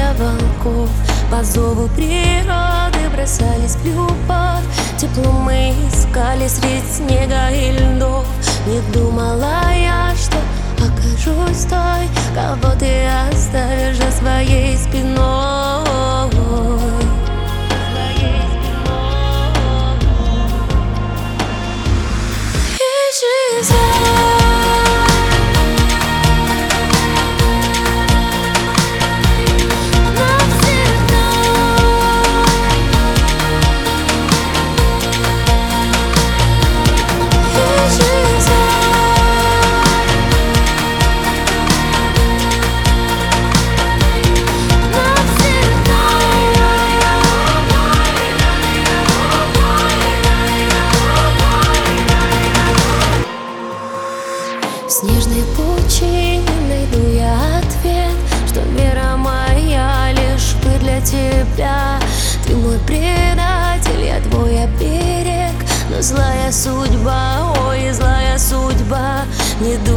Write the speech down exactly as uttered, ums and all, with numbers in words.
стая волков по зову природы бросались в любовь. Тепло мы искали средь снега и льдов. Не думала я, что окажусь той, кого ты оставишь за своей спиной. В снежной пучине найду я ответ, что вера моя лишь вы для тебя. Ты мой предатель, я твой оберег, но злая судьба, ой, злая судьба, не думай.